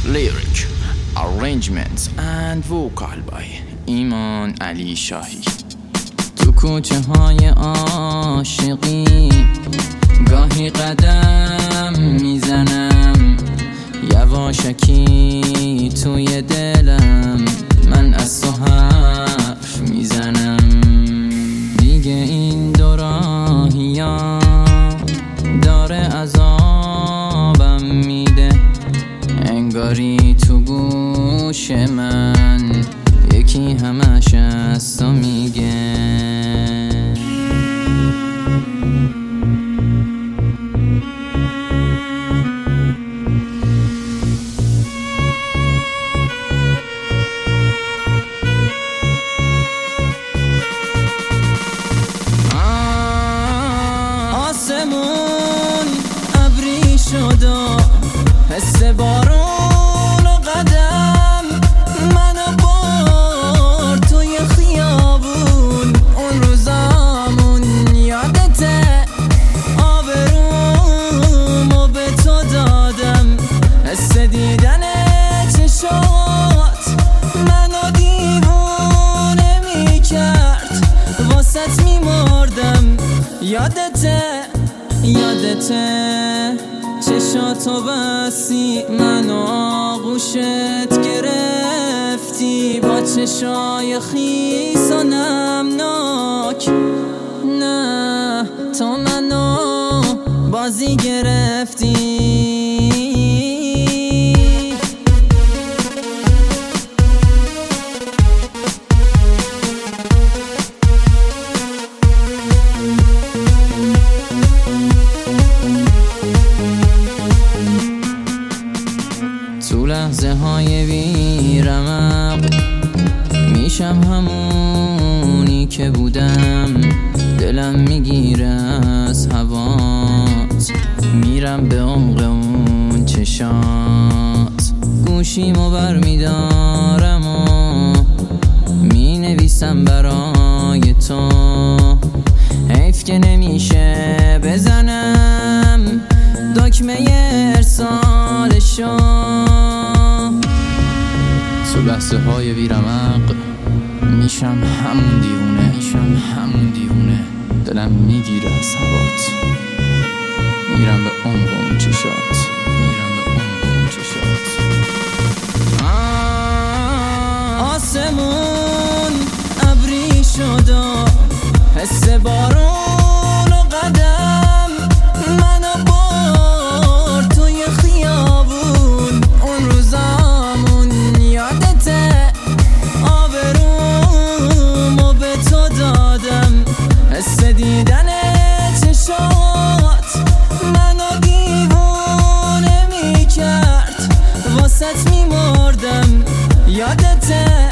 Lyric, arrangements and vocal by ایمان علی شاهی. تو کوچه های عاشقی گاهی قدم میزنم، یواشکی توی دلم من از تو حرف میزنم. دیگه این دو راهیا داره عذابم میده، انگاری تو گوش من یکی همش از تو میگه. آسمون ابری شد و حس بارون و قدم منو برد توی خیابون. اون روزامون یادته، آبرومو به تو دادم، حس دیدن چشات منو دیوونه میکرد، واسط میمردم. یادته چشاتو بستی منو آغوشت گرفتی، با چشای خیس و نمناک. نه تو منو بازی گرفتی. تو لحظه های بی‌رمق میشم همونی که بودم، دلم میگیره از هوات، میرم به عمق اون چشات، گوشیمو برمیدارم و مینویسم برای تو. حیف که نمیشه بزنم دکمه ارسالشو. تو لحظه های بی‌رمق میشم همون دیوونه، دلم میگیره از هوات، میرم به عمق اون چشات. آسمون ابری شد و حس بارون و قدم منو برد توی خیابون. اون روزامون یادته، آبرومو به تو دادم، حس دیدن چشات منو دیوونه میکرد، واسط میمردم. یادته